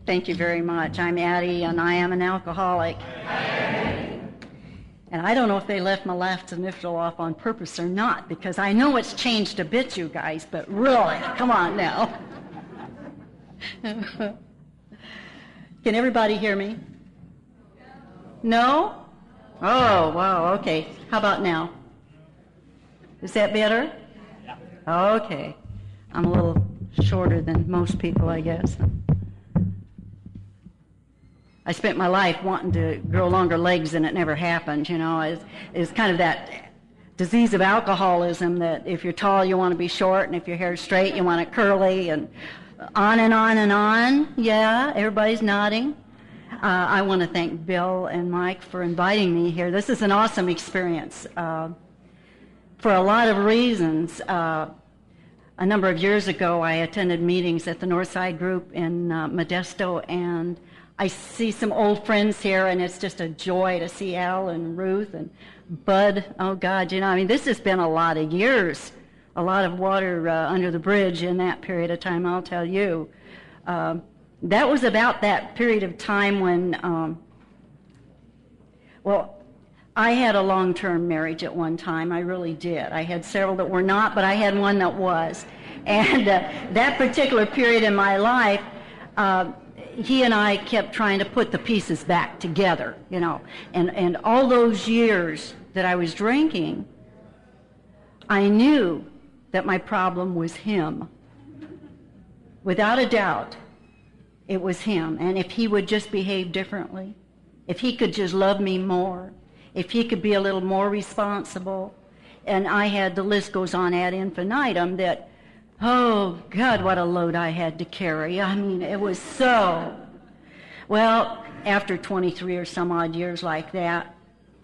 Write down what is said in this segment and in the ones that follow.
Thank you very much. I'm Addie, and I am an alcoholic. And I don't know if they left my laugh initial off on purpose or not, because I know it's changed a bit, you guys, but really, come on now. Can everybody hear me? No? Oh, wow, okay. How about now? Is that better? Yeah. Okay. I'm a little shorter than most people, I guess. I spent my life wanting to grow longer legs, and it never happened, you know. It's kind of that disease of alcoholism that if you're tall, you want to be short, and if your hair's straight, you want it curly, and on and on and on. Yeah, everybody's nodding. I want to thank Bill and Mike for inviting me here. This is an awesome experience for a lot of reasons. A number of years ago, I attended meetings at the Northside Group in Modesto, and I see some old friends here, and it's just a joy to see Al and Ruth and Bud. Oh, God, you know, I mean, this has been a lot of years, a lot of water under the bridge in that period of time, I'll tell you. That was about that period of time when, I had a long-term marriage at one time. I really did. I had several that were not, but I had one that was. And that particular period in my life, he and I kept trying to put the pieces back together, you know. And all those years that I was drinking, I knew that my problem was him. Without a doubt, it was him. And if he would just behave differently, if he could just love me more, if he could be a little more responsible, and I had, the list goes on ad infinitum, that, oh, God, what a load I had to carry. I mean, it was so. Well, after 23 or some odd years like that,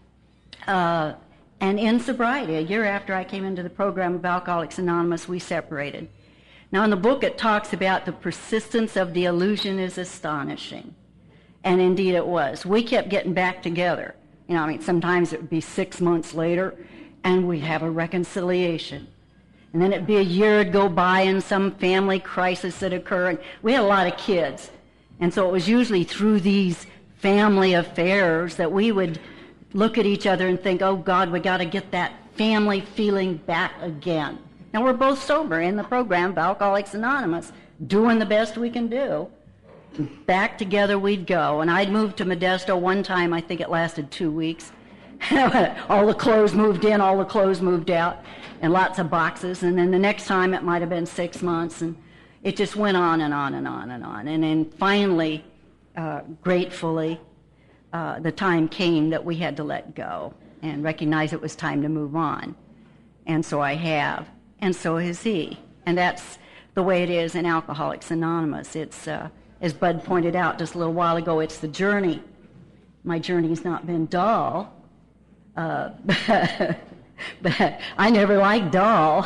and in sobriety, a year after I came into the program of Alcoholics Anonymous, we separated. Now, in the book, it talks about the persistence of the illusion is astonishing. And indeed it was. We kept getting back together. You know, I mean, sometimes it would be 6 months later, and we'd have a reconciliation. And then it'd be a year would go by and some family crisis would occur. And we had a lot of kids. And so it was usually through these family affairs that we would look at each other and think, oh, God, we got to get that family feeling back again. Now, we're both sober in the program of Alcoholics Anonymous, doing the best we can do. Back together we'd go. And I'd moved to Modesto one time. I think it lasted 2 weeks. All the clothes moved in, all the clothes moved out, and lots of boxes. And then the next time it might have been 6 months, and it just went on and on and on and on. And then finally, gratefully, the time came that we had to let go and recognize it was time to move on. And so I have, and so has he. And that's the way it is in Alcoholics Anonymous. It's, as Bud pointed out just a little while ago, it's the journey. My journey's not been dull. But I never liked dull.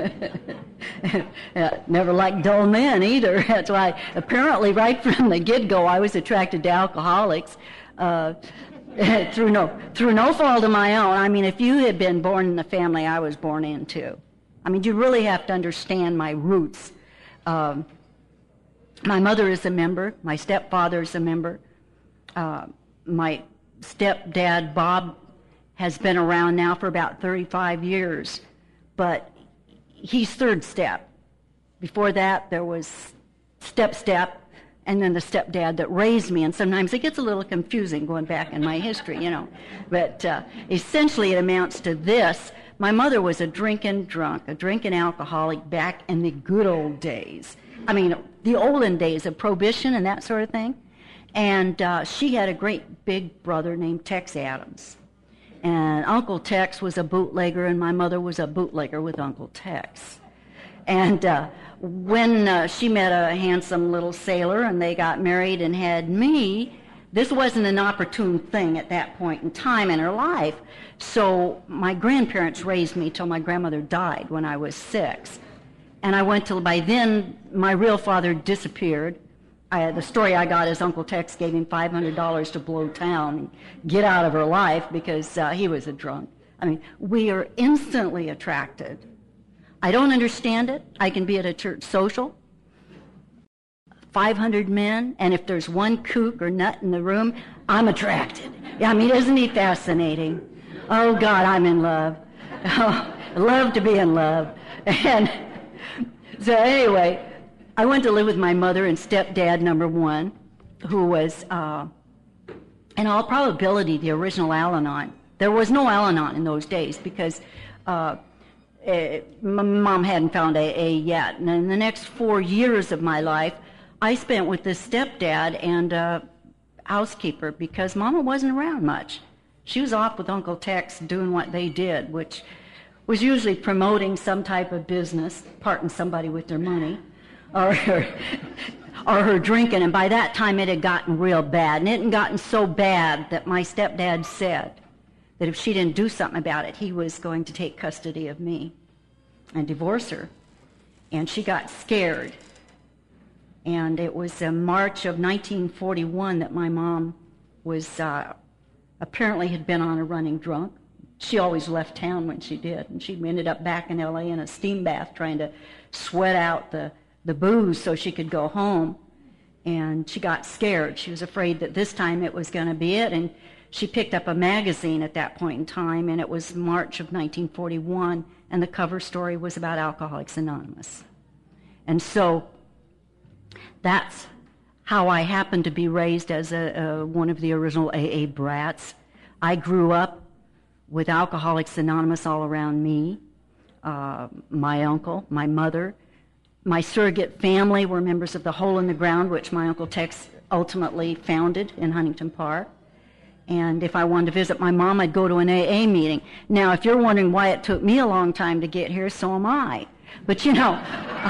Never liked dull men either. That's why apparently right from the get-go I was attracted to alcoholics through no fault of my own. I mean, if you had been born in the family I was born into, I mean, you really have to understand my roots. My mother is a member. My stepfather is a member. My stepdad, Bob, has been around now for about 35 years, but he's third step. Before that, there was step, and then the stepdad that raised me, and sometimes it gets a little confusing going back in my history, you know. But essentially it amounts to this. My mother was a drinking alcoholic back in the good old days. I mean, the olden days of Prohibition and that sort of thing. And she had a great big brother named Tex Adams. And Uncle Tex was a bootlegger, and my mother was a bootlegger with Uncle Tex. And when she met a handsome little sailor and they got married and had me, this wasn't an opportune thing at that point in time in her life. So my grandparents raised me till my grandmother died when I was 6. And I went till, by then, my real father disappeared. The story I got is Uncle Tex gave him $500 to blow town and get out of her life because he was a drunk. I mean, we are instantly attracted. I don't understand it. I can be at a church social, 500 men, and if there's one kook or nut in the room, I'm attracted. I mean, isn't he fascinating? Oh, God, I'm in love. Oh, I love to be in love. And so anyway, I went to live with my mother and stepdad number one, who was, in all probability, the original Al-Anon. There was no Al-Anon in those days because my mom hadn't found AA yet. And in the next 4 years of my life, I spent with this stepdad and housekeeper because Mama wasn't around much. She was off with Uncle Tex doing what they did, which was usually promoting some type of business, parting somebody with their money, or her drinking. And by that time, it had gotten real bad. And it had gotten so bad that my stepdad said that if she didn't do something about it, he was going to take custody of me and divorce her. And she got scared. And it was in March of 1941 that my mom was apparently had been on a running drunk. She always left town when she did, and she ended up back in L.A. in a steam bath trying to sweat out the booze so she could go home. And she got scared. She was afraid that this time it was going to be it, and she picked up a magazine at that point in time, and it was March of 1941, and the cover story was about Alcoholics Anonymous. And so that's how I happened to be raised as one of the original AA brats. I grew up with Alcoholics Anonymous all around me, my uncle, my mother. My surrogate family were members of the Hole in the Ground, which my Uncle Tex ultimately founded in Huntington Park. And if I wanted to visit my mom, I'd go to an AA meeting. Now, if you're wondering why it took me a long time to get here, so am I. But, you know,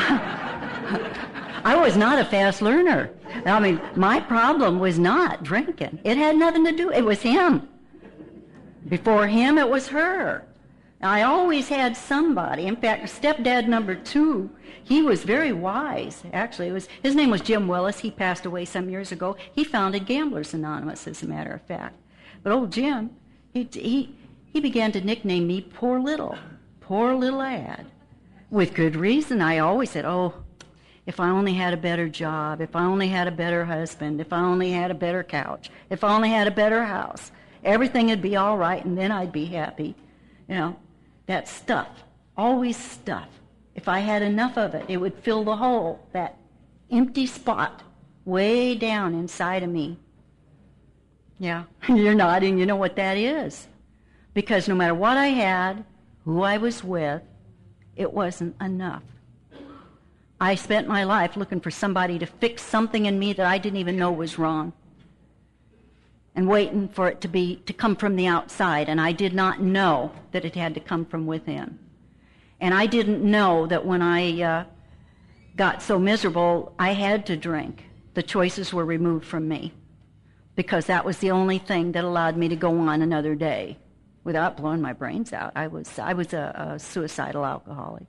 I was not a fast learner. I mean, my problem was not drinking. It had nothing to do. It was him. Before him, it was her. I always had somebody. In fact, stepdad number two, he was very wise, actually. His name was Jim Willis. He passed away some years ago. He founded Gamblers Anonymous, as a matter of fact. But old Jim, he began to nickname me poor little lad. With good reason. I always said, oh, if I only had a better job, if I only had a better husband, if I only had a better couch, if I only had a better house, everything would be all right, and then I'd be happy. You know, that stuff, always stuff. If I had enough of it, it would fill the hole, that empty spot way down inside of me. Yeah, you're nodding. You know what that is. Because no matter what I had, who I was with, it wasn't enough. I spent my life looking for somebody to fix something in me that I didn't even know was wrong, and waiting for it to come from the outside, and I did not know that it had to come from within. And I didn't know that when I got so miserable, I had to drink. The choices were removed from me, because that was the only thing that allowed me to go on another day without blowing my brains out. I was a suicidal alcoholic.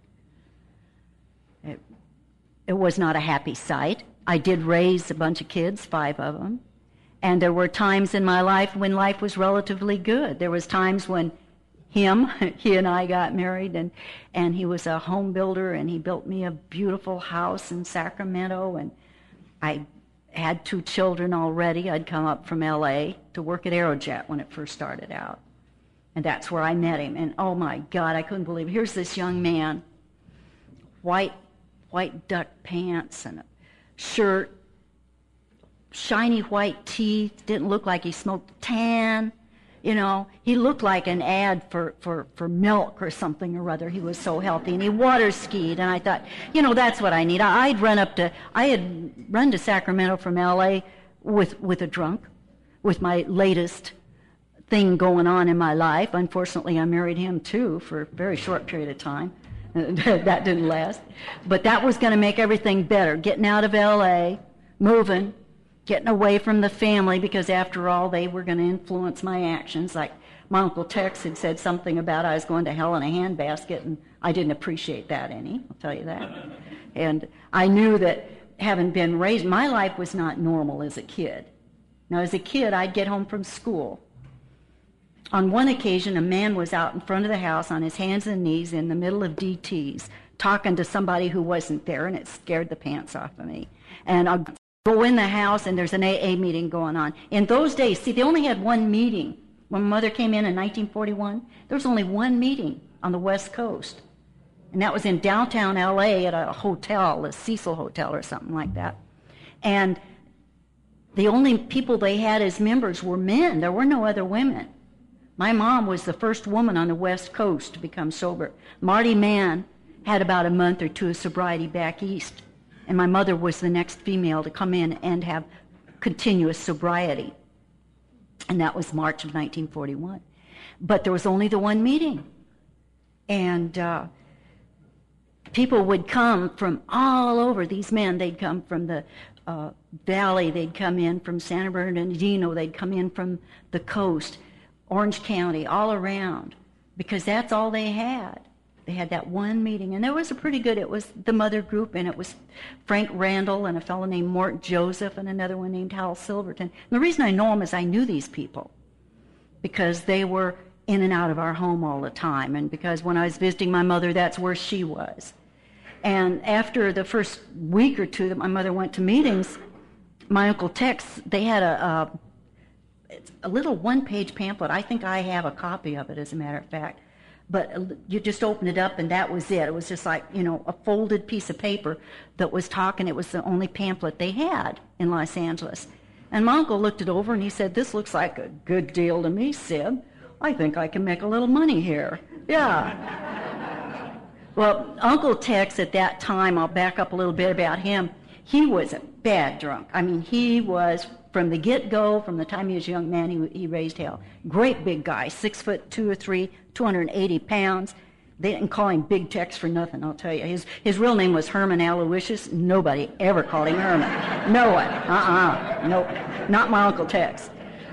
It was not a happy sight. I did raise a bunch of kids, 5 of them. And there were times in my life when life was relatively good. There was times when he and I got married, and he was a home builder, and he built me a beautiful house in Sacramento, and I had 2 children already. I'd come up from L.A. to work at Aerojet when it first started out. And that's where I met him. And oh my God, I couldn't believe it. Here's this young man, white duck pants and a shirt, shiny white teeth, didn't look like he smoked, tan. You know, he looked like an ad for milk or something or other. He was so healthy, and he water skied, and I thought, you know, that's what I need. I had run to Sacramento from L.A. with a drunk, with my latest thing going on in my life. Unfortunately, I married him too for a very short period of time. That didn't last. But that was going to make everything better, getting out of L.A., moving, getting away from the family, because after all, they were going to influence my actions. Like my Uncle Tex had said something about I was going to hell in a handbasket, and I didn't appreciate that any, I'll tell you that. And I knew that having been raised, my life was not normal as a kid. Now, as a kid, I'd get home from school. On one occasion, a man was out in front of the house on his hands and knees in the middle of DTs, talking to somebody who wasn't there, and it scared the pants off of me. And I'll go in the house, and there's an AA meeting going on. In those days, see, they only had one meeting. When my mother came in 1941, there was only one meeting on the West Coast. And that was in downtown L.A. at a hotel, the Cecil Hotel or something like that. And the only people they had as members were men. There were no other women. My mom was the first woman on the West Coast to become sober. Marty Mann had about a month or two of sobriety back east. And my mother was the next female to come in and have continuous sobriety. And that was March of 1941. But there was only the one meeting. And people would come from all over. These men, they'd come from the Valley, they'd come in from San Bernardino, they'd come in from the coast, Orange County, all around, because that's all they had. They had that one meeting, and there was it was the mother group, and it was Frank Randall and a fellow named Mort Joseph and another one named Hal Silverton. And the reason I know them is I knew these people, because they were in and out of our home all the time, and because when I was visiting my mother, that's where she was. And after the first week or two that my mother went to meetings, my Uncle Tex, they had a little one-page pamphlet. I think I have a copy of it, as a matter of fact. But you just opened it up, and that was it. It was just like, a folded piece of paper that was talking. It was the only pamphlet they had in Los Angeles. And my uncle looked it over, and he said, "This looks like a good deal to me, Sid. I think I can make a little money here." Yeah. Well, Uncle Tex at that time, I'll back up a little bit about him, he was a bad drunk. I mean, he was, from the get-go, from the time he was a young man, he raised hell. Great big guy, 6'2" or 3", 280 pounds. They didn't call him Big Tex for nothing, I'll tell you. His real name was Herman Aloysius. Nobody ever called him Herman. No one. Nope. Not my Uncle Tex.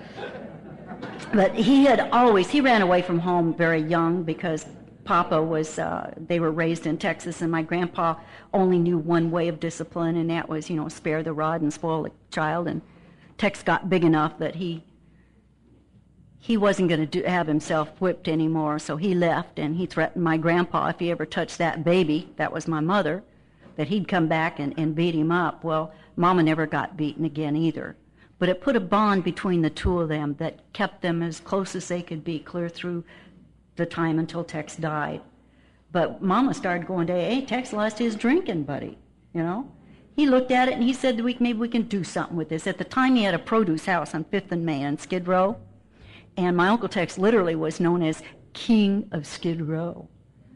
But he ran away from home very young because Papa was, they were raised in Texas, and my grandpa only knew one way of discipline, and that was, spare the rod and spoil the child. And Tex got big enough that he wasn't going to have himself whipped anymore, so he left, and he threatened my grandpa if he ever touched that baby, that was my mother, that he'd come back and beat him up. Well, Mama never got beaten again either. But it put a bond between the two of them that kept them as close as they could be clear through the time until Tex died. But Mama started going to, hey, Tex lost his drinking buddy, He looked at it and he said, maybe we can do something with this. At the time, he had a produce house on 5th and Main in Skid Row. And my Uncle Tex literally was known as King of Skid Row.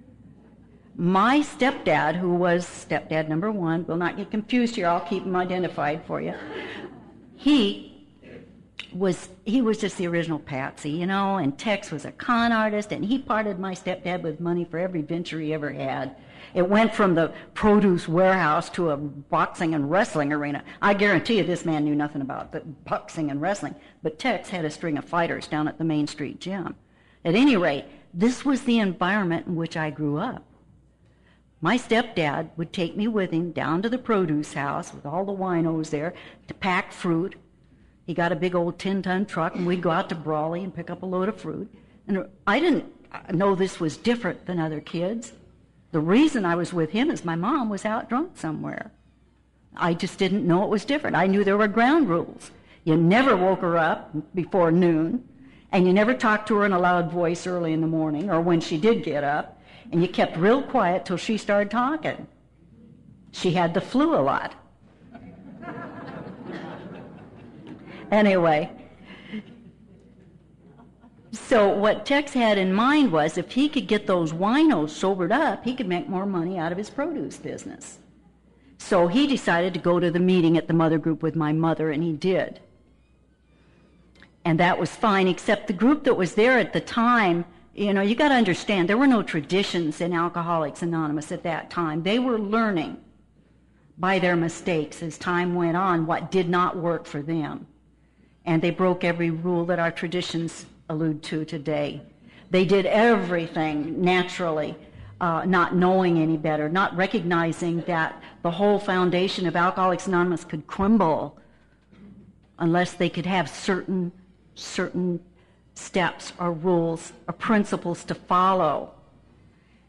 My stepdad, who was stepdad number 1, will not get confused here, I'll keep him identified for you. He was just the original patsy, and Tex was a con artist, and he parted my stepdad with money for every venture he ever had. It went from the produce warehouse to a boxing and wrestling arena. I guarantee you this man knew nothing about the boxing and wrestling, but Tex had a string of fighters down at the Main Street Gym. At any rate, this was the environment in which I grew up. My stepdad would take me with him down to the produce house with all the winos there to pack fruit. He got a big old 10-ton truck, and we'd go out to Brawley and pick up a load of fruit. And I didn't know this was different than other kids. The reason I was with him is my mom was out drunk somewhere. I just didn't know it was different. I knew there were ground rules. You never woke her up before noon, and you never talked to her in a loud voice early in the morning or when she did get up, and you kept real quiet till she started talking. She had the flu a lot. Anyway, so what Tex had in mind was if he could get those winos sobered up, he could make more money out of his produce business. So he decided to go to the meeting at the mother group with my mother, and he did. And that was fine, except the group that was there at the time, you got to understand, there were no traditions in Alcoholics Anonymous at that time. They were learning by their mistakes as time went on what did not work for them. And they broke every rule that our traditions allude to today. They did everything naturally, not knowing any better, not recognizing that the whole foundation of Alcoholics Anonymous could crumble unless they could have certain steps or rules or principles to follow.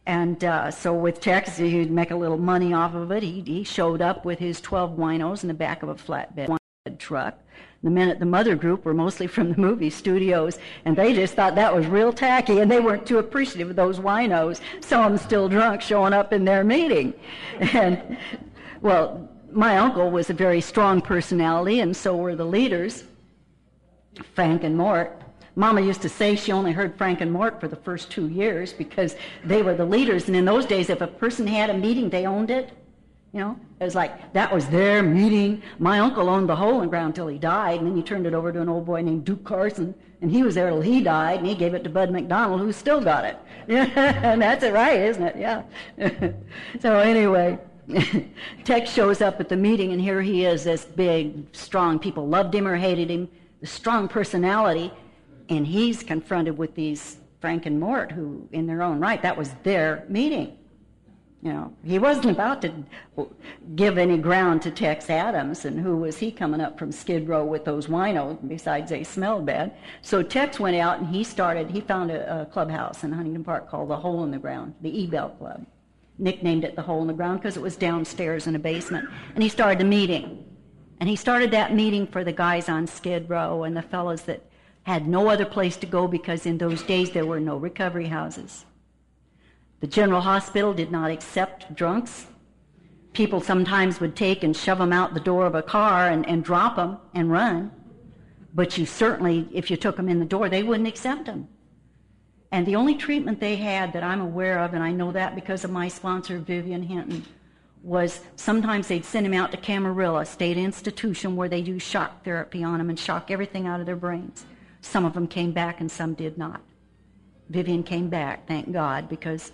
And so with Tex, he'd make a little money off of it. He showed up with his 12 winos in the back of a flatbed truck. The men at the mother group were mostly from the movie studios, and they just thought that was real tacky, and they weren't too appreciative of those winos. Some of them still drunk showing up in their meeting. And, well, my uncle was a very strong personality, and so were the leaders, Frank and Mort. Mama used to say she only heard Frank and Mort for the first 2 years because they were the leaders, and in those days, if a person had a meeting, they owned it. You know, it was like, that was their meeting. My uncle owned the Hole in the Ground till he died, and then he turned it over to an old boy named Duke Carson, and he was there till he died, and he gave it to Bud McDonald, who still got it. Yeah, and that's it right, isn't it? Yeah. So anyway, Tex shows up at the meeting, and here he is, this big, strong, people loved him or hated him, the strong personality, and he's confronted with these Frank and Mort, who, in their own right, that was their meeting. You know, he wasn't about to give any ground to Tex Adams, and who was he coming up from Skid Row with those winos, besides they smelled bad. So Tex went out and he found a clubhouse in Huntington Park called the Hole in the Ground, the E-Bell Club. Nicknamed it the Hole in the Ground because it was downstairs in a basement. And he started a meeting. And he started that meeting for the guys on Skid Row and the fellows that had no other place to go because in those days there were no recovery houses. The General Hospital did not accept drunks. People sometimes would take and shove them out the door of a car and drop them and run. But you certainly, if you took them in the door, they wouldn't accept them. And the only treatment they had that I'm aware of, and I know that because of my sponsor, Vivian Hinton, was sometimes they'd send him out to Camarillo, a state institution where they do shock therapy on them and shock everything out of their brains. Some of them came back and some did not. Vivian came back, thank God, because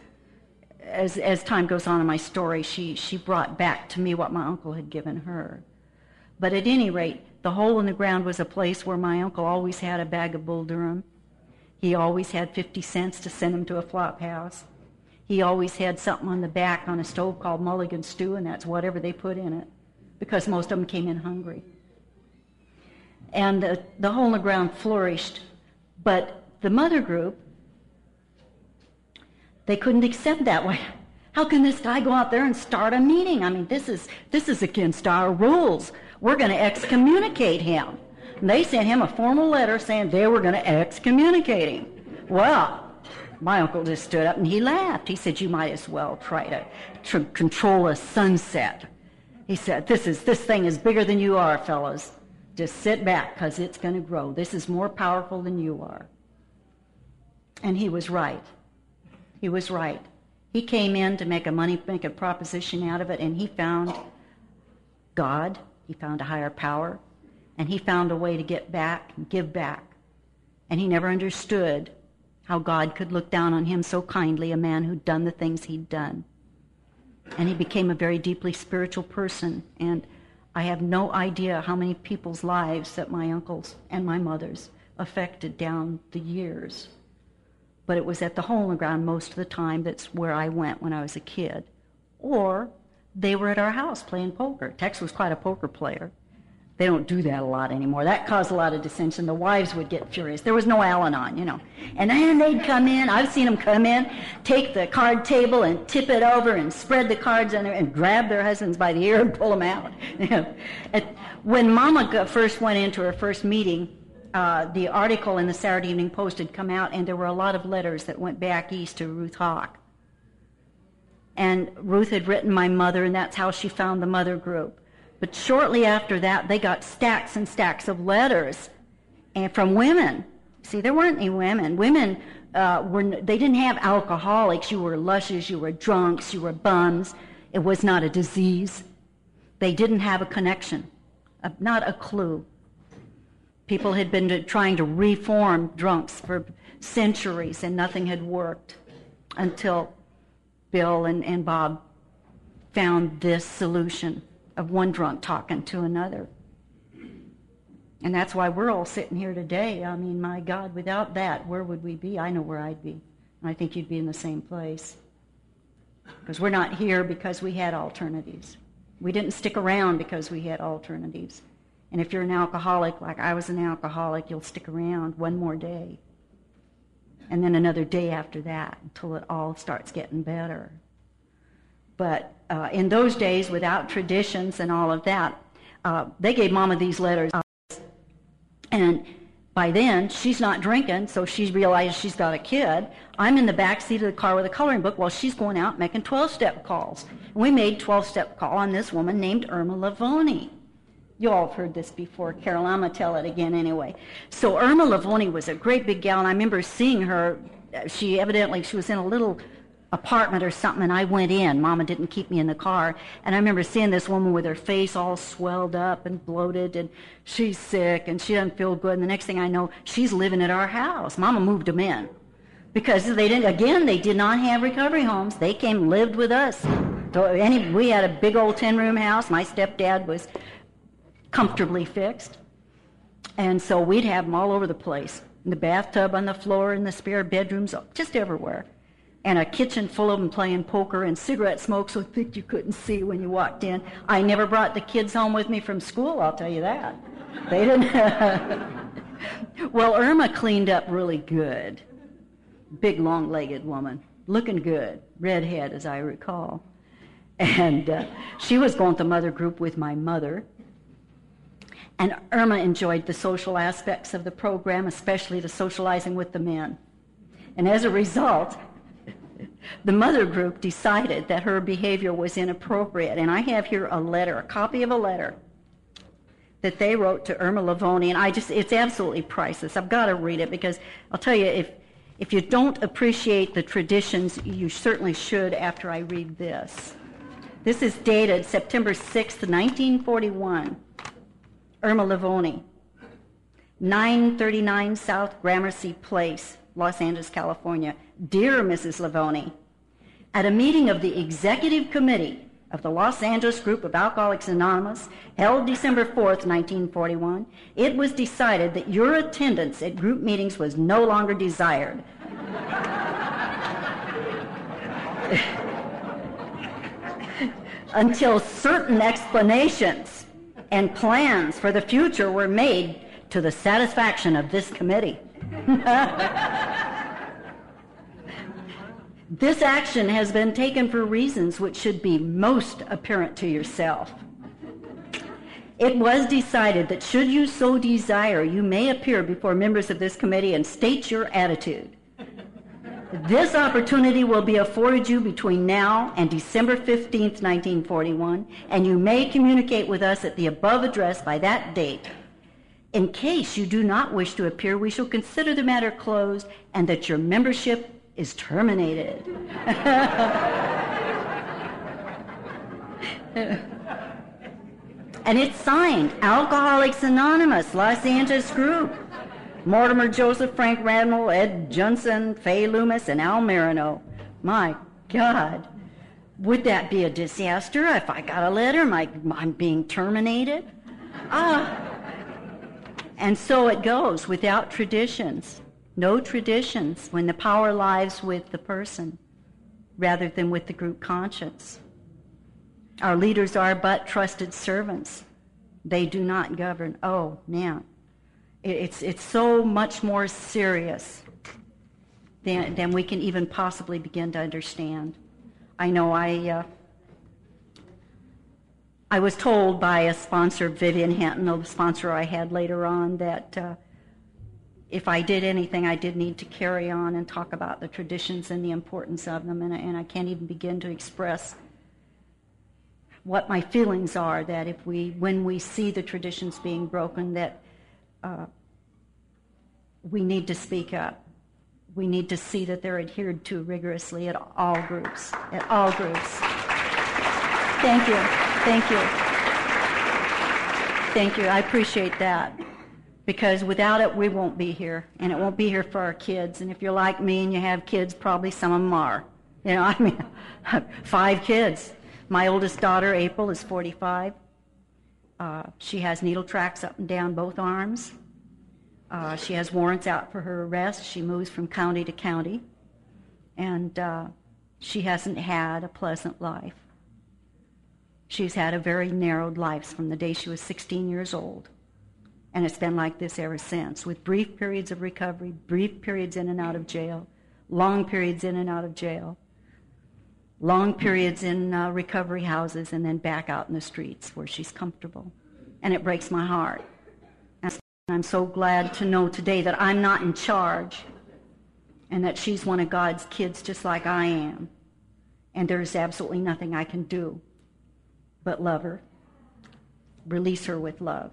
as time goes on in my story, she brought back to me what my uncle had given her. But at any rate, the Hole in the Ground was a place where my uncle always had a bag of Bull Durham. He always had 50 cents to send him to a flop house. He always had something on the back on a stove called Mulligan Stew, and that's whatever they put in it, because most of them came in hungry. And the Hole in the Ground flourished, but the mother group, they couldn't accept that way. How can this guy go out there and start a meeting? I mean, this is against our rules. We're going to excommunicate him. And they sent him a formal letter saying they were going to excommunicate him. Well, my uncle just stood up and he laughed. He said, "You might as well try to control a sunset." He said, this thing is bigger than you are, fellas. Just sit back, because it's going to grow. This is more powerful than you are. And he was right. He was right. He came in to make a proposition out of it, and he found God. He found a higher power, and he found a way to get back and give back. And he never understood how God could look down on him so kindly, a man who'd done the things he'd done. And he became a very deeply spiritual person, and I have no idea how many people's lives that my uncles and my mother's affected down the years. But it was at the Hole in the Ground most of the time. That's where I went when I was a kid. Or they were at our house playing poker. Tex was quite a poker player. They don't do that a lot anymore. That caused a lot of dissension. The wives would get furious. There was no Al-Anon, you know. And then they'd come in. I've seen them come in, take the card table and tip it over and spread the cards on there and grab their husbands by the ear and pull them out. You know. When Mama first went into her first meeting, the article in the Saturday Evening Post had come out, and there were a lot of letters that went back east to Ruth Hawk. And Ruth had written my mother, and that's how she found the mother group. But shortly after that, they got stacks and stacks of letters and from women. See, there weren't any women. Women, they didn't have alcoholics. You were lushes, you were drunks, you were bums. It was not a disease. They didn't have a connection, not a clue. People had been trying to reform drunks for centuries, and nothing had worked until Bill and Bob found this solution of one drunk talking to another. And that's why we're all sitting here today. I mean, my God, without that, where would we be? I know where I'd be. And I think you'd be in the same place. Because we're not here because we had alternatives. We didn't stick around because we had alternatives. And if you're an alcoholic, like I was an alcoholic, you'll stick around one more day. and then another day after that until it all starts getting better. But in those days, without traditions and all of that, they gave Mama these letters. And by then, she's not drinking, so she realizes she's got a kid. I'm in the back seat of the car with a coloring book while she's going out making 12-step calls. And we made 12-step call on this woman named Irma Lavoni. You all have heard this before, Carol. I'm going to tell it again anyway. So Irma Lavoni was a great big gal, and I remember seeing her. She was in a little apartment or something, and I went in. Mama didn't keep me in the car. And I remember seeing this woman with her face all swelled up and bloated, and she's sick, and she doesn't feel good. And the next thing I know, she's living at our house. Mama moved them in. Because they did not have recovery homes. They came and lived with us. So we had a big old 10-room house. My stepdad was comfortably fixed. And so we'd have them all over the place. In the bathtub, on the floor, in the spare bedrooms, just everywhere. And a kitchen full of them playing poker, and cigarette smoke so thick you couldn't see when you walked in. I never brought the kids home with me from school, I'll tell you that. They didn't. Well, Irma cleaned up really good. Big, long-legged woman, looking good, redhead, as I recall. And she was going to mother group with my mother. And Irma enjoyed the social aspects of the program, especially the socializing with the men. And as a result, the mother group decided that her behavior was inappropriate. And I have here a copy of a letter that they wrote to Irma Lavoni, and it's absolutely priceless. I've got to read it because I'll tell you, if you don't appreciate the traditions, you certainly should after I read this. This is dated September 6th, 1941. Irma Lavoni, 939 South Gramercy Place, Los Angeles, California. Dear Mrs. Lavoni, at a meeting of the Executive Committee of the Los Angeles Group of Alcoholics Anonymous, held December 4th, 1941, it was decided that your attendance at group meetings was no longer desired. Until certain explanations and plans for the future were made to the satisfaction of this committee. This action has been taken for reasons which should be most apparent to yourself. It was decided that should you so desire, you may appear before members of this committee and state your attitude. This opportunity will be afforded you between now and December 15th, 1941, and you may communicate with us at the above address by that date. In case you do not wish to appear, we shall consider the matter closed and that your membership is terminated. And it's signed, Alcoholics Anonymous, Los Angeles Group. Mortimer Joseph, Frank Randall, Ed Johnson, Fay Loomis, and Al Marino. My God, would that be a disaster if I got a letter? I'm being terminated? And so it goes, without traditions. No traditions when the power lies with the person rather than with the group conscience. Our leaders are but trusted servants. They do not govern. Oh, man. It's so much more serious than we can even possibly begin to understand. I know I was told by a sponsor, Vivian Hanton, the sponsor I had later on, that if I did anything, I did need to carry on and talk about the traditions and the importance of them, and I can't even begin to express what my feelings are, that when we see the traditions being broken, that we need to speak up. We need to see that they're adhered to rigorously at all groups. At all groups. Thank you. Thank you. Thank you. I appreciate that. Because without it, we won't be here. And it won't be here for our kids. And if you're like me and you have kids, probably some of them are. 5 kids. My oldest daughter, April, is 45. She has needle tracks up and down both arms. She has warrants out for her arrest. She moves from county to county. And she hasn't had a pleasant life. She's had a very narrowed life from the day she was 16 years old. And it's been like this ever since, with brief periods of recovery, brief periods in and out of jail, long periods in and out of jail, long periods in recovery houses, and then back out in the streets where she's comfortable. And it breaks my heart. And I'm so glad to know today that I'm not in charge and that she's one of God's kids just like I am. And there's absolutely nothing I can do but love her, release her with love.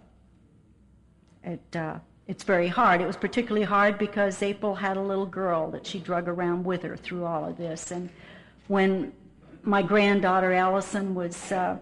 It's very hard. It was particularly hard because April had a little girl that she drug around with her through all of this. And when my granddaughter Allison was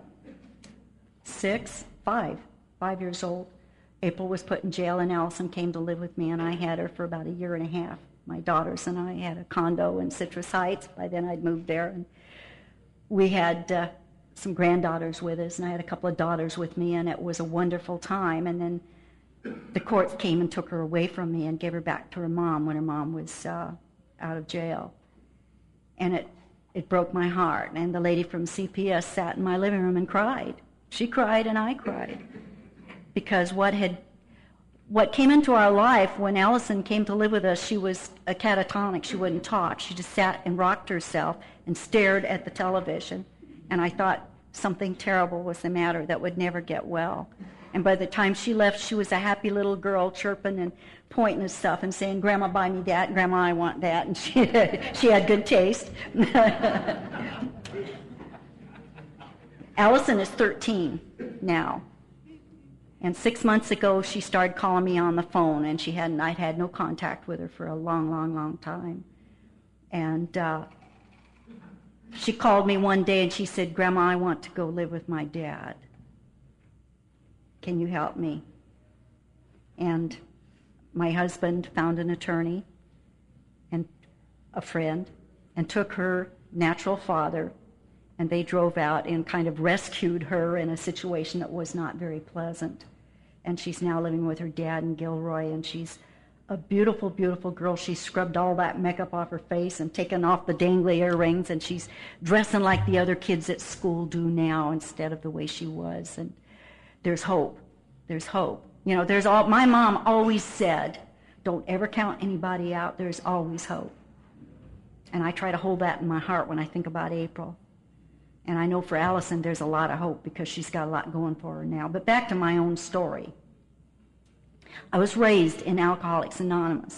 5 years old, April was put in jail, and Allison came to live with me, and I had her for about a year and a half. My daughters and I had a condo in Citrus Heights. By then I'd moved there, and we had some granddaughters with us, and I had a couple of daughters with me, and it was a wonderful time. And then the courts came and took her away from me and gave her back to her mom when her mom was out of jail. And it broke my heart. And the lady from CPS sat in my living room and cried. She cried and I cried. Because what came into our life when Allison came to live with us, she was a catatonic. She wouldn't talk. She just sat and rocked herself and stared at the television. And I thought something terrible was the matter that would never get well. And by the time she left, she was a happy little girl chirping and pointing at stuff and saying, "Grandma, buy me that. Grandma, I want that." And she had good taste. Allison is 13 now. And 6 months ago, she started calling me on the phone, and I'd had no contact with her for a long, long, long time. And she called me one day and she said, "Grandma, I want to go live with my dad. Can you help me?" And my husband found an attorney and a friend and took her natural father, and they drove out and kind of rescued her in a situation that was not very pleasant. And she's now living with her dad in Gilroy, and she's a beautiful, beautiful girl. She scrubbed all that makeup off her face and taken off the dangly earrings, and she's dressing like the other kids at school do now instead of the way she was. And there's hope. There's hope. You know, my mom always said, don't ever count anybody out. There's always hope. And I try to hold that in my heart when I think about April. And I know for Allison there's a lot of hope because she's got a lot going for her now. But back to my own story. I was raised in Alcoholics Anonymous.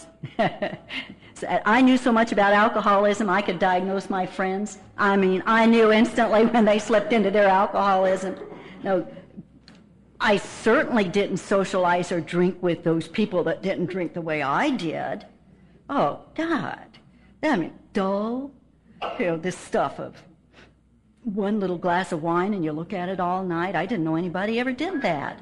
So I knew so much about alcoholism, I could diagnose my friends. I mean, I knew instantly when they slipped into their alcoholism. No, I certainly didn't socialize or drink with those people that didn't drink the way I did. Oh, God. I mean, dull. You know, this stuff of one little glass of wine and you look at it all night. I didn't know anybody ever did that.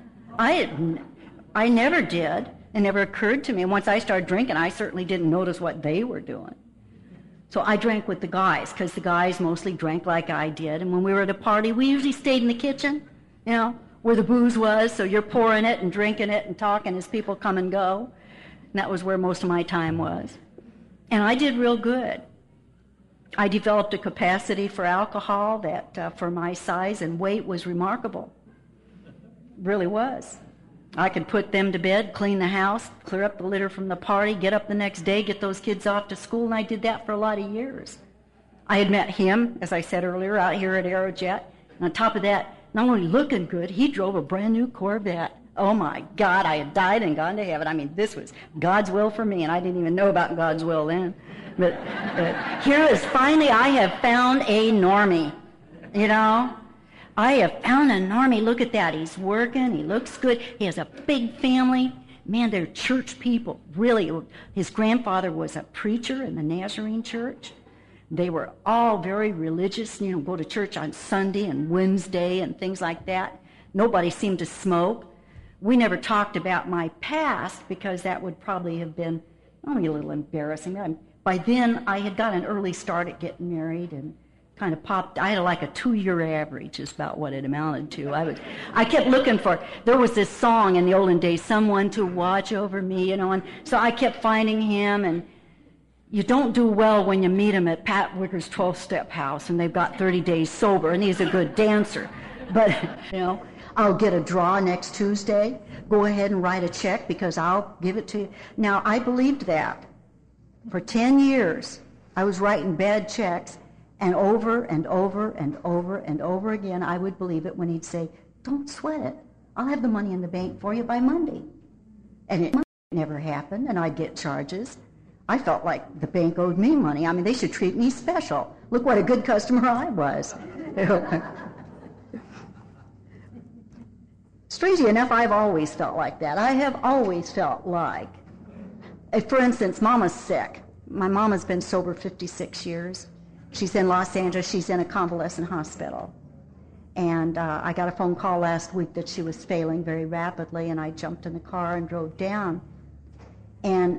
I never did. It never occurred to me. And once I started drinking, I certainly didn't notice what they were doing. So I drank with the guys because the guys mostly drank like I did. And when we were at a party, we usually stayed in the kitchen, you know, where the booze was. So you're pouring it and drinking it and talking as people come and go. And that was where most of my time was. And I did real good. I developed a capacity for alcohol that for my size and weight was remarkable. Really was. I could put them to bed, clean the house, clear up the litter from the party, get up the next day, get those kids off to school, and I did that for a lot of years. I had met him, as I said earlier, out here at Aerojet. And on top of that, not only looking good, he drove a brand new Corvette. Oh my God, I had died and gone to heaven. I mean, this was God's will for me, and I didn't even know about God's will then. But here is finally, I have found a normie, you know. I have found a normie. Look at that. He's working. He looks good. He has a big family. Man, they're church people. Really, his grandfather was a preacher in the Nazarene church. They were all very religious, you know, go to church on Sunday and Wednesday and things like that. Nobody seemed to smoke. We never talked about my past because that would probably have been only a little embarrassing. By then, I had got an early start at getting married and kind of popped. I had like a 2-year average is about what it amounted to. I kept looking for, there was this song in the olden days, someone to watch over me, you know, and so I kept finding him. And you don't do well when you meet him at Pat Wicker's 12-step house and they've got 30 days sober and he's a good dancer. But, you know, I'll get a draw next Tuesday. Go ahead and write a check because I'll give it to you. Now, I believed that. For 10 years, I was writing bad checks, and over and over and over and over again, I would believe it when he'd say, don't sweat it. I'll have the money in the bank for you by Monday. And it never happened, and I'd get charges. I felt like the bank owed me money. I mean, they should treat me special. Look what a good customer I was. Strangely enough, I've always felt like that. I have always felt like, for instance, Mama's sick. My mama's been sober 56 years. She's in Los Angeles. She's in a convalescent hospital. And I got a phone call last week that she was failing very rapidly, and I jumped in the car and drove down. And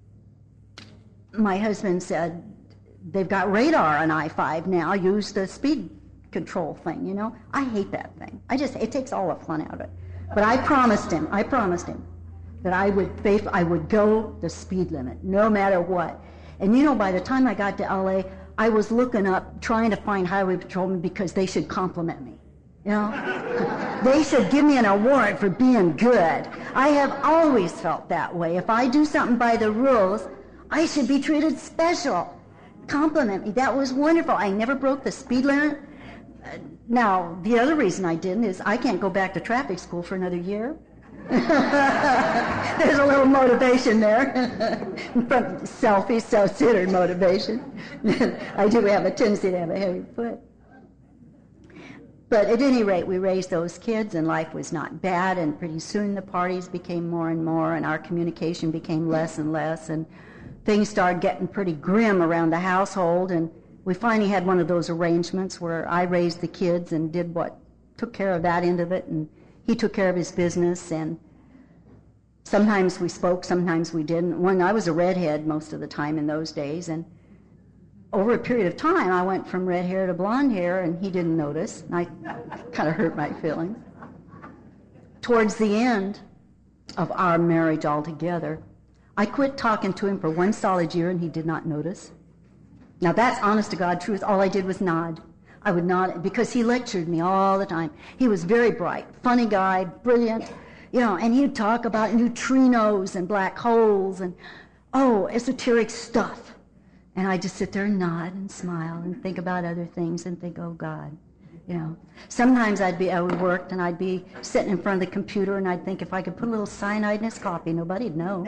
my husband said, they've got radar on I-5 now. Use the speed control thing, you know. I hate that thing. It takes all the fun out of it. But I promised him that I would go the speed limit, no matter what. And you know, by the time I got to L.A., I was looking up, trying to find highway patrolmen because they should compliment me. You know, they should give me an award for being good. I have always felt that way. If I do something by the rules, I should be treated special. Compliment me. That was wonderful. I never broke the speed limit. Now, the other reason I didn't is I can't go back to traffic school for another year. There's a little motivation there. From selfish, self-centered motivation. I do have a tendency to have a heavy foot. But at any rate, we raised those kids, and life was not bad, and pretty soon the parties became more and more, and our communication became less and less, and things started getting pretty grim around the household, and we finally had one of those arrangements where I raised the kids and took care of that end of it, and he took care of his business, and sometimes we spoke, sometimes we didn't. I was a redhead most of the time in those days, and over a period of time, I went from red hair to blonde hair, and he didn't notice, and I kind of hurt my feelings. Towards the end of our marriage altogether, I quit talking to him for 1 solid year, and he did not notice. Now, that's honest to God truth. All I did was nod. I would nod because he lectured me all the time. He was very bright, funny guy, brilliant, you know, and he'd talk about neutrinos and black holes and, esoteric stuff. And I'd just sit there and nod and smile and think about other things and think, oh, God, you know. Sometimes I would work and I'd be sitting in front of the computer and I'd think if I could put a little cyanide in his coffee, nobody'd know.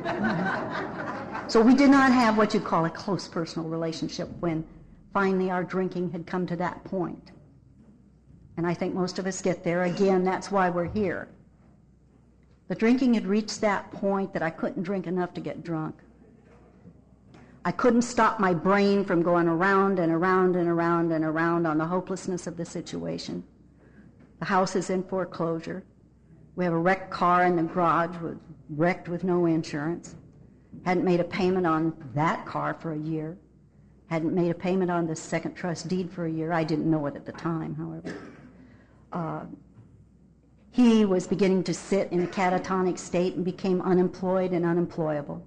So we did not have what you'd call a close personal relationship when finally our drinking had come to that point. And I think most of us get there. Again, that's why we're here. The drinking had reached that point that I couldn't drink enough to get drunk. I couldn't stop my brain from going around and around and around and around on the hopelessness of the situation. The house is in foreclosure. We have a wrecked car in the garage, wrecked with no insurance. Hadn't made a payment on that car for a year. Hadn't made a payment on the second trust deed for a year. I didn't know it at the time, however. He was beginning to sit in a catatonic state and became unemployed and unemployable.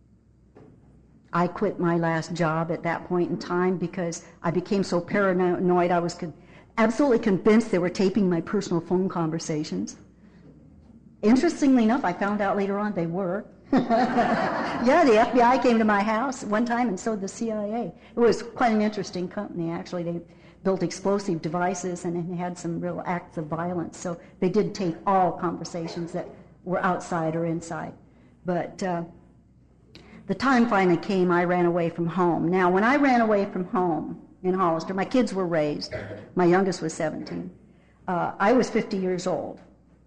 I quit my last job at that point in time because I became so paranoid. I was absolutely convinced they were taping my personal phone conversations. Interestingly enough, I found out later on they were. Yeah, the FBI came to my house one time and so did the CIA. It was quite an interesting company, actually. They built explosive devices and it had some real acts of violence. So they did tape all conversations that were outside or inside. But the time finally came, I ran away from home. Now, when I ran away from home in Hollister, my kids were raised. My youngest was 17. I was 50 years old.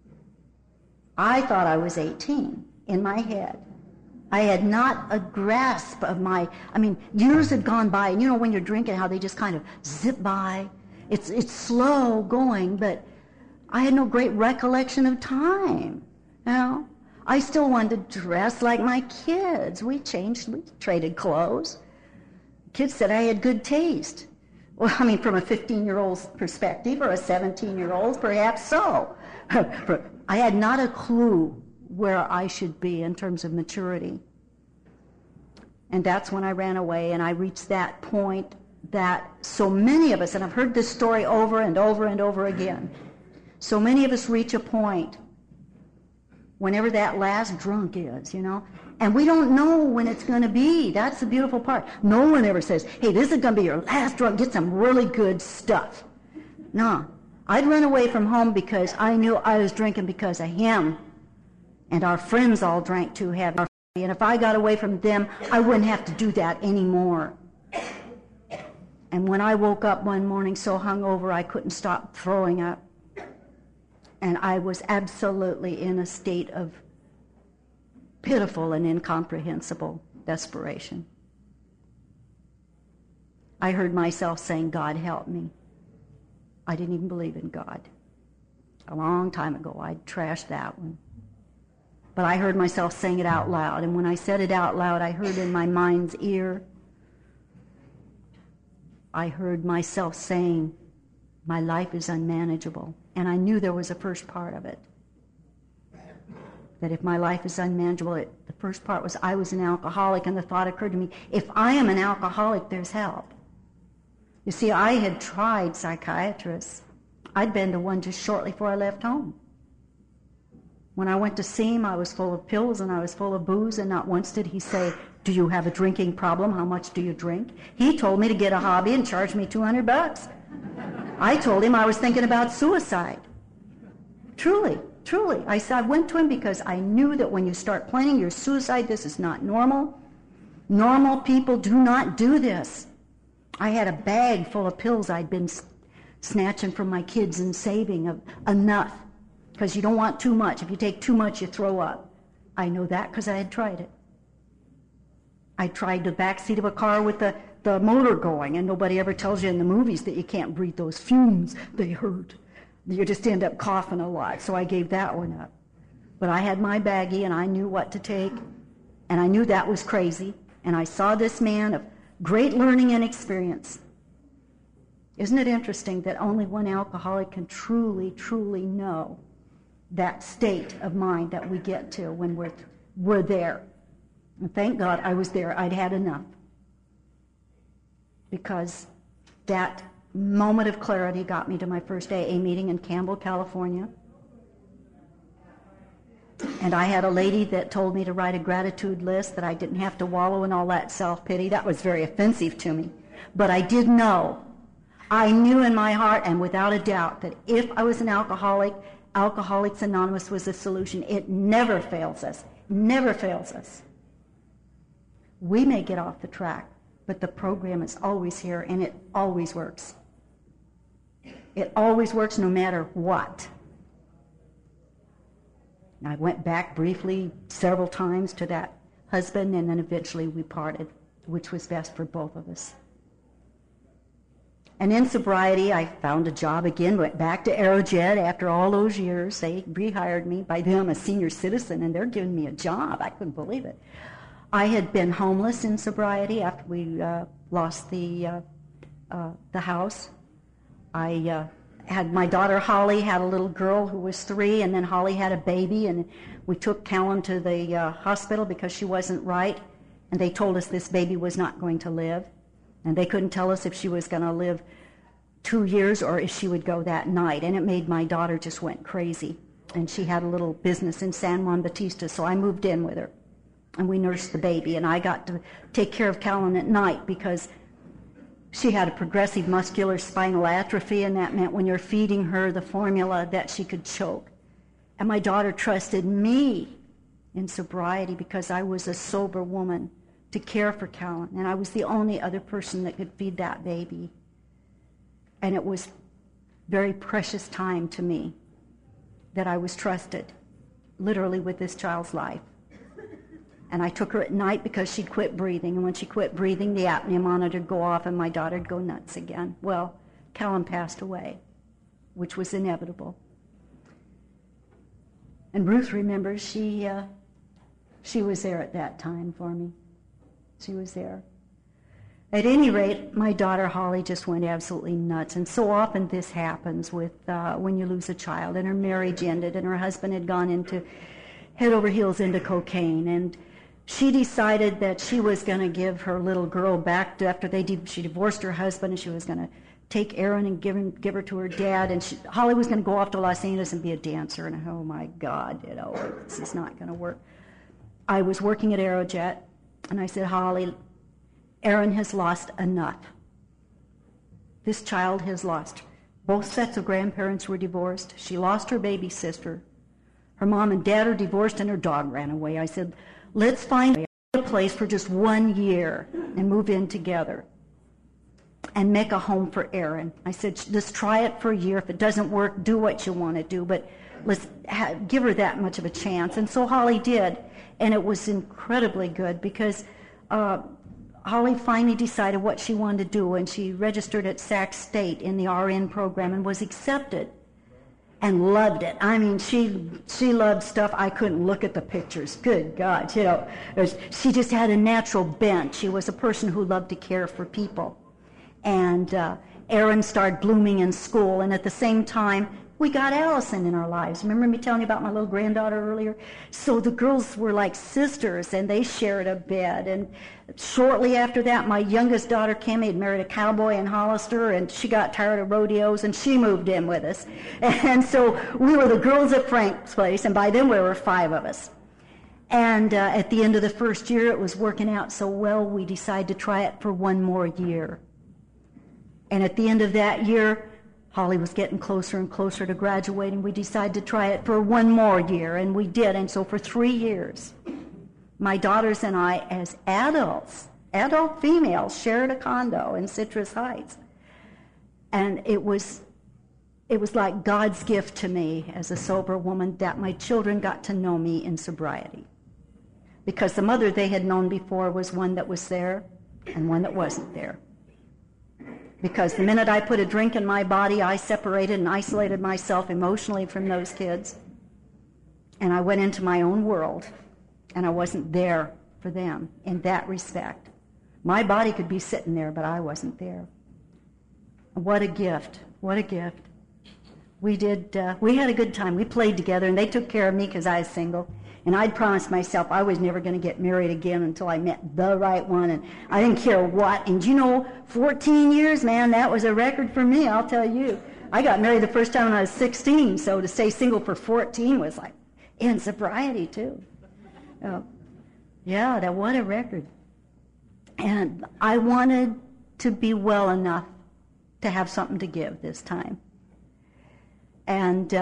I thought I was 18 in my head. I had not a grasp of years had gone by, and you know when you're drinking how they just kind of zip by. It's slow going, but I had no great recollection of time, you know. I still wanted to dress like my kids. We traded clothes. Kids said I had good taste. Well, from a 15-year-old's perspective or a 17-year-old's, perhaps so. I had not a clue where I should be in terms of maturity. And that's when I ran away, and I reached that point that so many of us, and I've heard this story over and over and over again, So many of us reach a point whenever that last drunk is, and we don't know when it's going to be. That's the beautiful part. No one ever says, hey, this is going to be your last drunk. Get some really good stuff. No. I'd run away from home because I knew I was drinking because of him. And our friends all drank too heavy. And if I got away from them, I wouldn't have to do that anymore. And when I woke up one morning so hungover I couldn't stop throwing up, and I was absolutely in a state of pitiful and incomprehensible desperation. I heard myself saying, God help me. I didn't even believe in God. A long time ago, I'd trashed that one. But I heard myself saying it out loud, and when I said it out loud, I heard in my mind's ear, I heard myself saying, my life is unmanageable. And I knew there was a first part of it. That if my life is unmanageable, the first part was I was an alcoholic, and the thought occurred to me, if I am an alcoholic, there's help. You see, I had tried psychiatrists. I'd been to one just shortly before I left home. When I went to see him, I was full of pills and I was full of booze, and not once did he say, do you have a drinking problem? How much do you drink? He told me to get a hobby and charge me $200. I told him I was thinking about suicide. Truly. I said, I went to him because I knew that when you start planning your suicide, this is not normal. Normal people do not do this. I had a bag full of pills I'd been snatching from my kids and saving enough, because you don't want too much. If you take too much, you throw up. I know that because I had tried it. I tried the back seat of a car with the motor going, and nobody ever tells you in the movies that you can't breathe those fumes. They hurt. You just end up coughing a lot, so I gave that one up. But I had my baggie, and I knew what to take, and I knew that was crazy, and I saw this man of great learning and experience. Isn't it interesting that only one alcoholic can truly, truly know that state of mind that we get to when we're there? And thank God I was there. I'd had enough. Because that moment of clarity got me to my first AA meeting in Campbell, California. And I had a lady that told me to write a gratitude list, that I didn't have to wallow in all that self-pity. That was very offensive to me. But I did know. I knew in my heart and without a doubt that if I was an alcoholic, Alcoholics Anonymous was the solution. It never fails us. Never fails us. We may get off the track, but the program is always here, and it always works. It always works no matter what. I went back briefly several times to that husband, and then eventually we parted, which was best for both of us. And in sobriety, I found a job again, went back to Aerojet after all those years. They rehired me. By then I'm a senior citizen, and they're giving me a job. I couldn't believe it. I had been homeless in sobriety after we lost the house. I had my daughter Holly had a little girl who was 3, and then Holly had a baby, and we took Callan to the hospital because she wasn't right, and they told us this baby was not going to live, and they couldn't tell us if she was going to live 2 years or if she would go that night, and it made my daughter just went crazy, and she had a little business in San Juan Bautista, so I moved in with her, and we nursed the baby, and I got to take care of Callan at night because she had a progressive muscular spinal atrophy, and that meant when you're feeding her the formula that she could choke. And my daughter trusted me in sobriety because I was a sober woman to care for Callan, and I was the only other person that could feed that baby. And it was very precious time to me that I was trusted, literally, with this child's life. And I took her at night because she'd quit breathing. And when she quit breathing, the apnea monitor would go off and my daughter would go nuts again. Well, Callan passed away, which was inevitable. And Ruth remembers she was there at that time for me. She was there. At any rate, my daughter Holly just went absolutely nuts. And so often this happens with when you lose a child. And her marriage ended, and her husband had gone into head over heels into cocaine. And she decided that she was going to give her little girl back after she divorced her husband, and she was going to take Erin and give her to her dad. And Holly was going to go off to Los Angeles and be a dancer. And oh my God, this is not going to work. I was working at Aerojet, and I said, Holly, Erin has lost enough. This child has lost. Both sets of grandparents were divorced. She lost her baby sister. Her mom and dad are divorced, and her dog ran away. I said, let's find a place for just 1 year and move in together and make a home for Erin. I said, let's try it for a year. If it doesn't work, do what you want to do, but let's give her that much of a chance. And so Holly did, and it was incredibly good because Holly finally decided what she wanted to do, and she registered at Sac State in the RN program and was accepted and loved it. I mean, she loved stuff. I couldn't look at the pictures. Good God, she just had a natural bent. She was a person who loved to care for people. And Erin started blooming in school, and at the same time, we got Allison in our lives. Remember me telling you about my little granddaughter earlier? So the girls were like sisters, and they shared a bed. And shortly after that, my youngest daughter, Cammie, had married a cowboy in Hollister, and she got tired of rodeos, and she moved in with us. And so we were the girls at Frank's place, and by then there were 5 of us. And at the end of the first year, it was working out so well, we decided to try it for 1 more year. And at the end of that year, Holly was getting closer and closer to graduating. We decided to try it for 1 more year, and we did. And so for 3 years, my daughters and I, as adults, adult females, shared a condo in Citrus Heights. And it was like God's gift to me as a sober woman that my children got to know me in sobriety. Because the mother they had known before was one that was there and one that wasn't there. Because the minute I put a drink in my body, I separated and isolated myself emotionally from those kids. And I went into my own world, and I wasn't there for them in that respect. My body could be sitting there, but I wasn't there. What a gift. What a gift. We had a good time. We played together, and they took care of me because I was single. And I'd promised myself I was never going to get married again until I met the right one, and I didn't care what. And 14 years, man, that was a record for me, I'll tell you. I got married the first time when I was 16, so to stay single for 14 was like, in sobriety too. What a record. And I wanted to be well enough to have something to give this time. And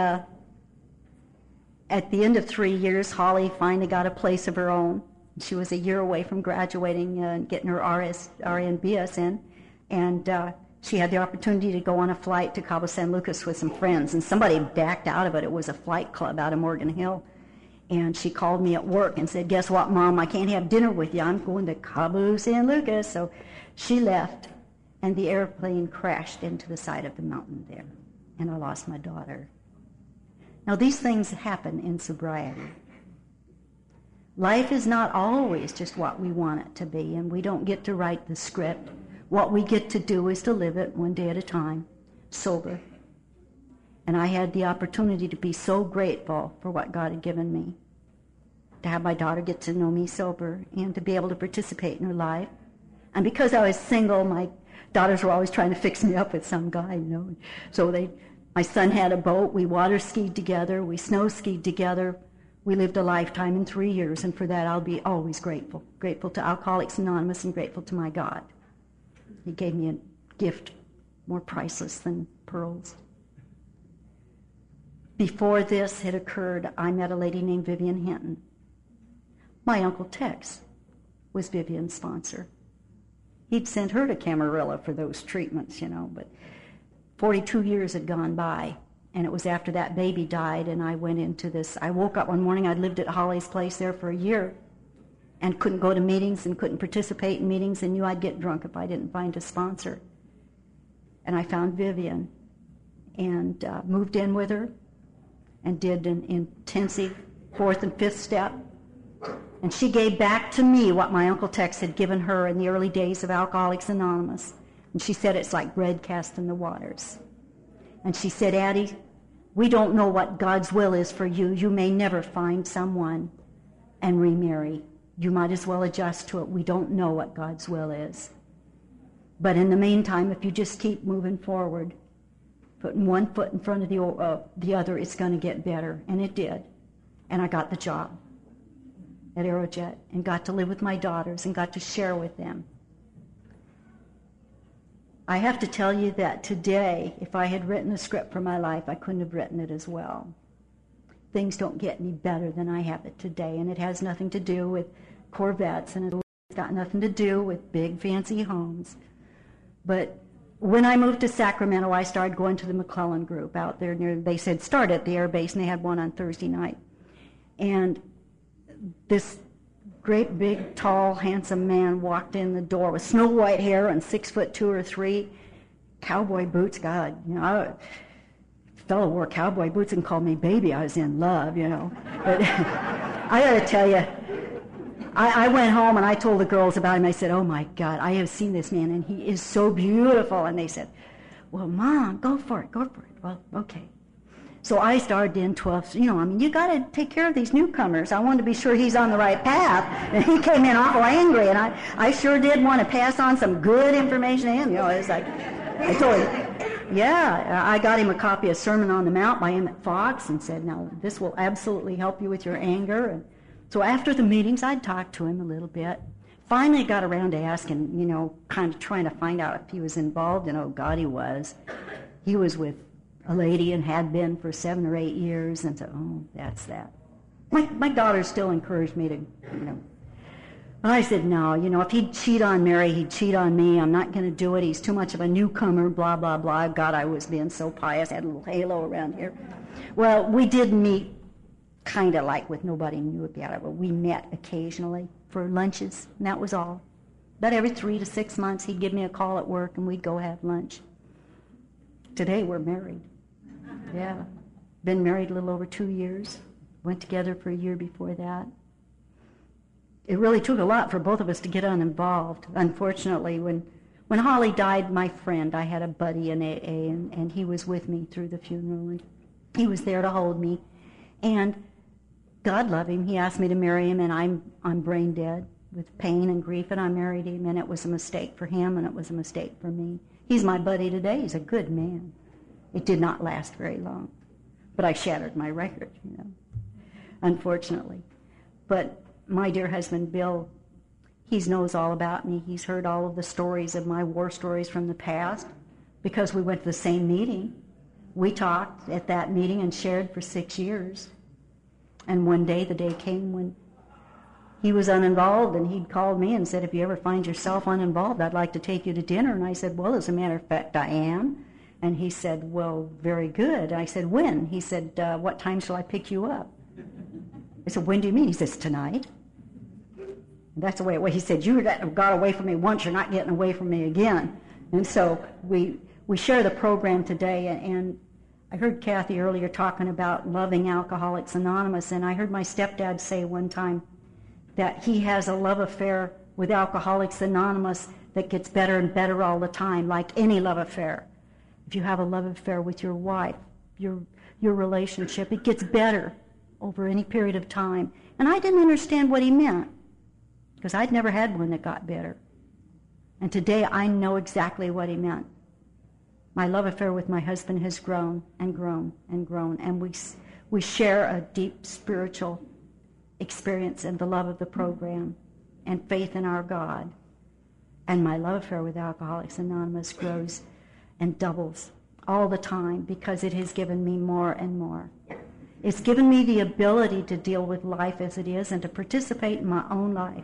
at the end of 3 years, Holly finally got a place of her own. She was a year away from graduating and getting her RN BSN, and she had the opportunity to go on a flight to Cabo San Lucas with some friends, and somebody backed out of it. It was a flight club out of Morgan Hill, and she called me at work and said, guess what, Mom, I can't have dinner with you. I'm going to Cabo San Lucas. So she left, and the airplane crashed into the side of the mountain there, and I lost my daughter. Now, these things happen in sobriety. Life is not always just what we want it to be, and we don't get to write the script. What we get to do is to live it one day at a time, sober. And I had the opportunity to be so grateful for what God had given me, to have my daughter get to know me sober and to be able to participate in her life. And because I was single, my daughters were always trying to fix me up with some guy, So my son had a boat. We water skied together. We snow skied together. We lived a lifetime in 3 years, and for that I'll be always grateful. Grateful to Alcoholics Anonymous and grateful to my God. He gave me a gift more priceless than pearls. Before this had occurred, I met a lady named Vivian Hinton. My Uncle Tex was Vivian's sponsor. He'd sent her to Camarillo for those treatments, but 42 years had gone by, and it was after that baby died, and I went into this. I woke up one morning. I'd lived at Holly's place there for a year and couldn't go to meetings and couldn't participate in meetings and knew I'd get drunk if I didn't find a sponsor. And I found Vivian and moved in with her and did an intensive 4th and 5th step. And she gave back to me what my Uncle Tex had given her in the early days of Alcoholics Anonymous. And she said, it's like bread cast in the waters. And she said, Addie, we don't know what God's will is for you. You may never find someone and remarry. You might as well adjust to it. We don't know what God's will is. But in the meantime, if you just keep moving forward, putting one foot in front of the other, it's going to get better. And it did. And I got the job at Aerojet and got to live with my daughters and got to share with them. I have to tell you that today, if I had written a script for my life, I couldn't have written it as well. Things don't get any better than I have it today, and it has nothing to do with Corvettes, and it's got nothing to do with big fancy homes. But when I moved to Sacramento, I started going to the McClellan group out there near, they said start at the air base, and they had one on Thursday night. And this great, big, tall, handsome man walked in the door with snow white hair and 6'2" or 3", cowboy boots. God, a fellow wore cowboy boots and called me baby. I was in love, But I got to tell you, I went home and I told the girls about him. I said, "Oh my God, I have seen this man and he is so beautiful." And they said, "Well, Mom, go for it. Well, okay." So I started in 12, you got to take care of these newcomers. I wanted to be sure he's on the right path. And he came in awful angry, and I sure did want to pass on some good information to him. It's like, I told him, I got him a copy of Sermon on the Mount by Emmett Fox and said, "Now, this will absolutely help you with your anger." And so after the meetings, I'd talk to him a little bit. Finally got around to asking, kind of trying to find out if he was involved, and oh God, he was. He was with a lady and had been for 7 or 8 years, and so, that's that. My daughter still encouraged me to, But I said, no, if he'd cheat on Mary, he'd cheat on me. I'm not going to do it. He's too much of a newcomer, blah, blah, blah. God, I was being so pious. I had a little halo around here. Well, we did meet kind of like with nobody knew about it, but we met occasionally for lunches, and that was all. But every 3 to 6 months, he'd give me a call at work, and we'd go have lunch. Today, we're married. Yeah. Been married a little over 2 years. Went together for a year before that. It really took a lot for both of us to get uninvolved. Unfortunately, when Holly died, my friend, I had a buddy in AA, and he was with me through the funeral. And he was there to hold me. And God love him. He asked me to marry him, and I'm brain dead with pain and grief, and I married him, and it was a mistake for him, and it was a mistake for me. He's my buddy today. He's a good man. It did not last very long. But I shattered my record, unfortunately. But my dear husband, Bill, he knows all about me. He's heard all of the stories of my war stories from the past because we went to the same meeting. We talked at that meeting and shared for 6 years. And one day, the day came when he was uninvolved, and he'd called me and said, "If you ever find yourself uninvolved, I'd like to take you to dinner." And I said, "Well, as a matter of fact, I am." And he said, "Well, very good." I said, "When?" He said, "What time shall I pick you up?" I said, "When do you mean?" He says, "Tonight." And that's the way it was. He said, "You got away from me once, you're not getting away from me again." And so we share the program today, and I heard Kathy earlier talking about loving Alcoholics Anonymous, and I heard my stepdad say one time that he has a love affair with Alcoholics Anonymous that gets better and better all the time, like any love affair. If you have a love affair with your wife, your relationship, it gets better over any period of time. And I didn't understand what he meant, because I'd never had one that got better. And today I know exactly what he meant. My love affair with my husband has grown and grown and grown, and we share a deep spiritual experience in the love of the program and faith in our God. And my love affair with Alcoholics Anonymous grows and doubles all the time because it has given me more and more. It's given me the ability to deal with life as it is and to participate in my own life.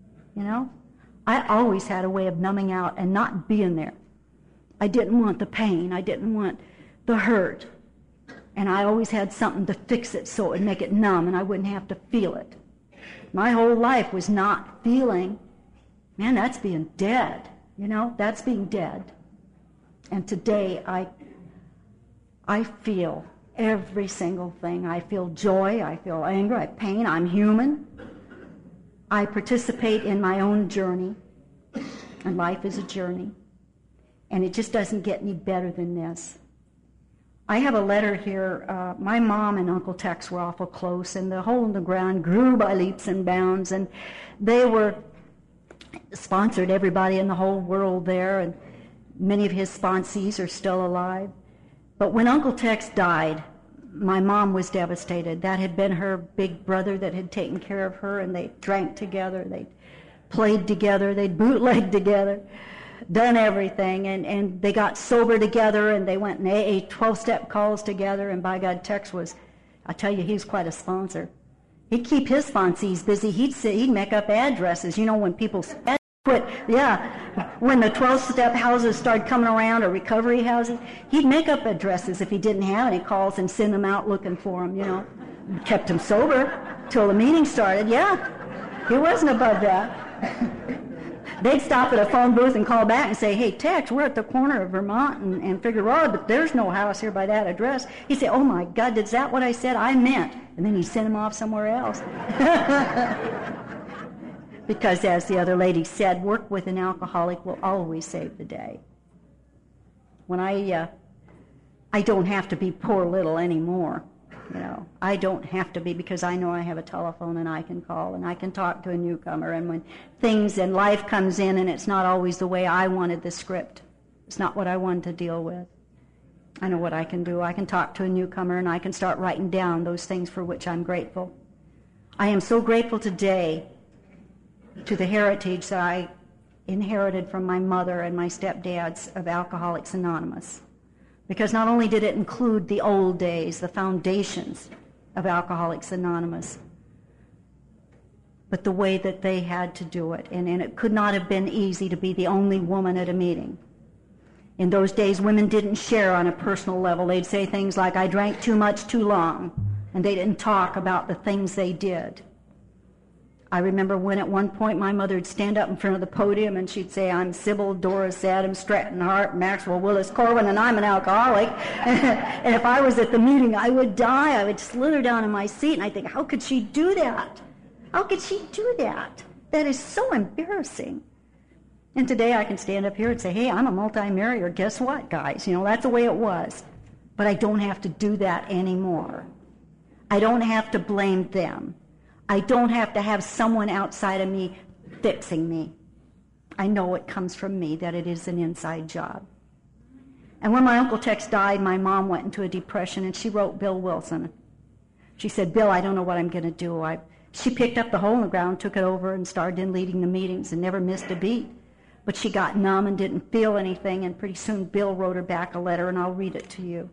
I always had a way of numbing out and not being there. I didn't want the pain. I didn't want the hurt. And I always had something to fix it so it would make it numb and I wouldn't have to feel it. My whole life was not feeling. Man, that's being dead. That's being dead. And today I feel every single thing. I feel joy. I feel anger. I have pain. I'm human. I participate in my own journey. And life is a journey. And it just doesn't get any better than this. I have a letter here. My mom and Uncle Tex were awful close, and the hole in the ground grew by leaps and bounds, and they sponsored everybody in the whole world there, Many of his sponsees are still alive. But when Uncle Tex died, my mom was devastated. That had been her big brother that had taken care of her, and they drank together, they played together, they'd bootlegged together, done everything, and they got sober together, and they went in AA 12-step calls together, and by God, Tex was, I tell you, he was quite a sponsor. He'd keep his sponsees busy. He'd make up addresses. You know, when people quit, when the 12-step houses started coming around, or recovery houses, he'd make up addresses if he didn't have any calls and send them out looking for them, you know. Kept him sober till the meeting started. Yeah, he wasn't above that. They'd stop at a phone booth and call back and say, "Hey, Tex, we're at the corner of Vermont and Figueroa, but there's no house here by that address." He'd say, "Oh my God, is that what I said? I meant." And then he'd send him off somewhere else. Because as the other lady said, work with an alcoholic will always save the day. When I don't have to be poor little anymore. You know, I don't have to be, because I know I have a telephone and I can call and I can talk to a newcomer. And when things in life comes in and it's not always the way I wanted the script, it's not what I wanted to deal with, I know what I can do. I can talk to a newcomer and I can start writing down those things for which I'm grateful. I am so grateful today to the heritage that I inherited from my mother and my stepdads of Alcoholics Anonymous. Because not only did it include the old days, the foundations of Alcoholics Anonymous, but the way that they had to do it. And it could not have been easy to be the only woman at a meeting. In those days, women didn't share on a personal level. They'd say things like, "I drank too much too long," and they didn't talk about the things they did. I remember when at one point my mother would stand up in front of the podium and she'd say, "I'm Sybil Doris Adams Stratton Hart Maxwell Willis Corwin, and I'm an alcoholic." And if I was at the meeting, I would die. I would slither down in my seat, and I'd think, how could she do that? How could she do that? That is so embarrassing. And today I can stand up here and say, "Hey, I'm a multi-marrier. Guess what, guys? You know, that's the way it was." But I don't have to do that anymore. I don't have to blame them. I don't have to have someone outside of me fixing me. I know it comes from me, that it is an inside job. And when my Uncle Tex died, my mom went into a depression, and she wrote Bill Wilson. She said, "Bill, I don't know what I'm going to do." She picked up the hole in the ground, took it over, and started in leading the meetings and never missed a beat. But she got numb and didn't feel anything, and pretty soon Bill wrote her back a letter, and I'll read it to you.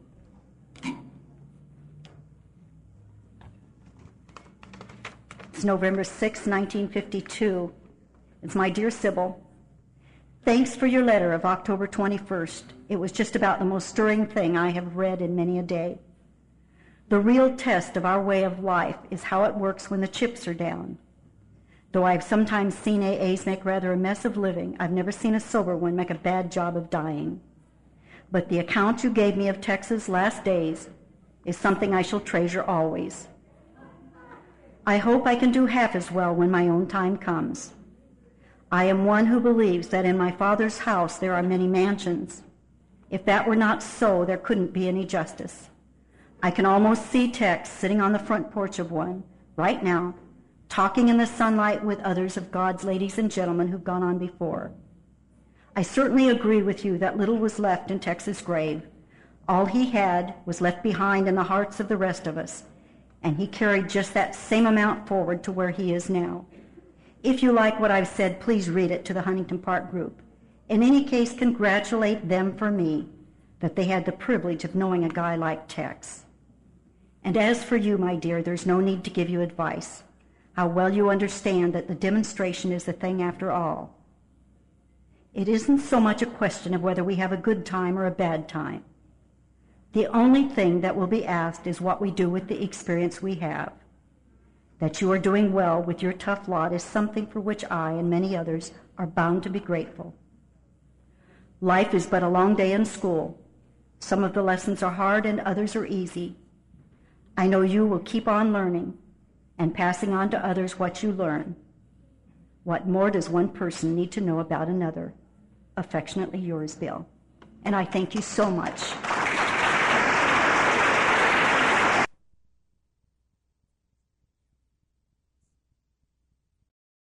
It's November 6, 1952. It's "My Dear Sybil, thanks for your letter of October 21st. It was just about the most stirring thing I have read in many a day. The real test of our way of life is how it works when the chips are down. Though I've sometimes seen AAs make rather a mess of living, I've never seen a sober one make a bad job of dying. But the account you gave me of Tex's last days is something I shall treasure always. I hope I can do half as well when my own time comes. I am one who believes that in my Father's house there are many mansions. If that were not so, there couldn't be any justice. I can almost see Tex sitting on the front porch of one, right now, talking in the sunlight with others of God's ladies and gentlemen who've gone on before. I certainly agree with you that little was left in Tex's grave. All he had was left behind in the hearts of the rest of us, and he carried just that same amount forward to where he is now. If you like what I've said, please read it to the Huntington Park group. In any case, congratulate them for me that they had the privilege of knowing a guy like Tex. And as for you, my dear, there's no need to give you advice. How well you understand that the demonstration is the thing after all. It isn't so much a question of whether we have a good time or a bad time. The only thing that will be asked is what we do with the experience we have. That you are doing well with your tough lot is something for which I and many others are bound to be grateful. Life is but a long day in school. Some of the lessons are hard and others are easy. I know you will keep on learning and passing on to others what you learn. What more does one person need to know about another? Affectionately yours, Bill. And I thank you so much.